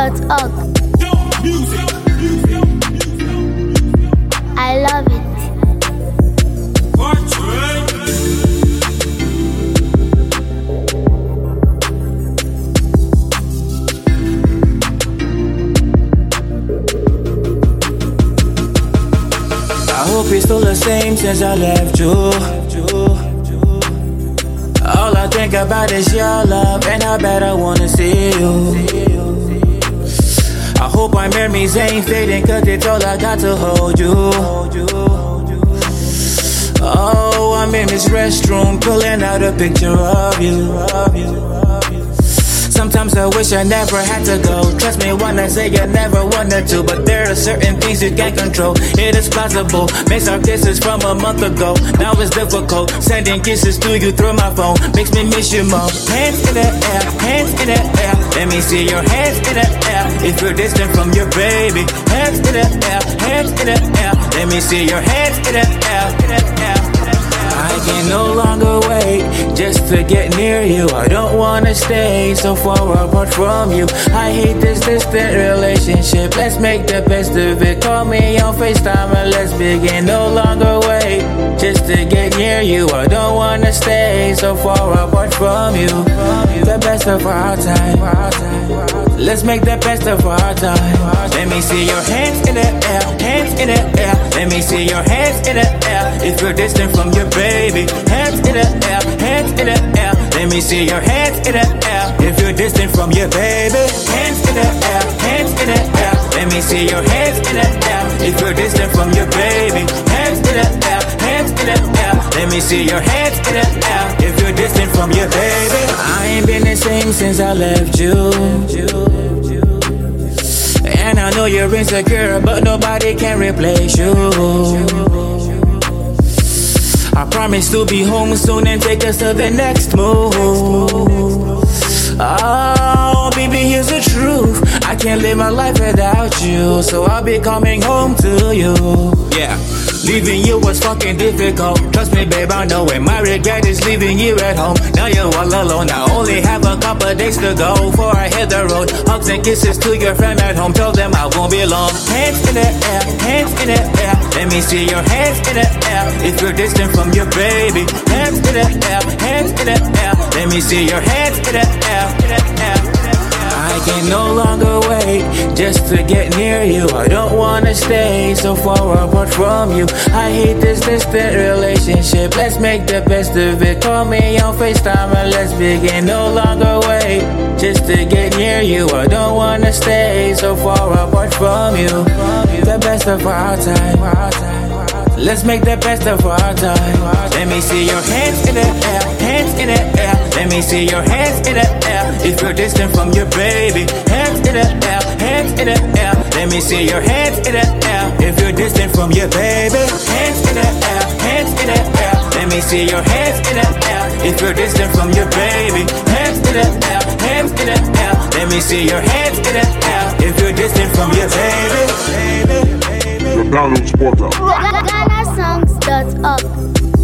GhanaSongs.org. I love it. I hope you're still the same since I left you. All I think about is your love, and I bet I wanna see you. I hope my memories ain't fading, cause it's all I got to hold you. Oh, I'm in this restroom, pulling out a picture of you. Sometimes I wish I never had to go. Trust me when I say I never wanted to, but there are certain things you can't control. It is possible. Miss our kisses from a month ago. Now it's difficult. Sending kisses to you through my phone makes me miss you more. Hands in the air, hands in the air. Let me see your hands in the air. If you're distant from your baby, hands in the air, hands in the air. Let me see your hands in the air, in the air. I can no longer wait just to get near you. I don't wanna stay so far apart from you. I hate this distant relationship. Let's make the best of it. Call me on FaceTime and let's begin. No longer wait just to get near you. I don't wanna stay so far apart from you. The best of our time. Let's make the best of our time. Let me see your hands in the air, hands in the air. Let me see your hands in the air. If you're distant from your baby, hands in the air, hands in the air. Let me see your hands in the air. If you're distant from your baby, hands in the air, hands in the air. Let me see your hands in the air. If you're distant from your baby, hands in the air, hands in the air. Let me see your hands in the air. If you're distant from your baby, I ain't been the same since I left you. And I know you're insecure, but nobody can replace you. I promise to be home soon and take us to the next move. Oh, baby, here's the truth. I can't live my life without you, so I'll be coming home to you. Yeah, leaving you was fucking difficult. Trust me, babe, I know it. My regret is leaving you at home. Now you're all alone. I only have a couple days to go before I hit the road. Hugs and kisses to your friend at home. Tell them I won't be long. Hands in the air, hands in the air. Let me see your hands in the air. If you're distant from your baby, hands in the air, hands in the air. Let me see your hands in the air, in the air. I can no longer wait just to get near you. I don't wanna stay so far apart from you. I hate this distant relationship. Let's make the best of it. Call me on FaceTime and let's begin. No longer wait just to get near you. I don't wanna stay so far apart from you. The best of our time. Let's make the best of our time. Let me see your hands in the air, hands in the air. Let me see your hands in the air. If you're distant from your baby, hands in the air, hands in the air. Let me see your hands in the air. If you're distant from your baby, hands in the air, hands in the air. Let me see your hands in the air. If you're distant from your baby, hands in the air, hands in the air. Let me see your hands in the air. If you're distant from your baby. The Download Spotter. GhanaSongs.org.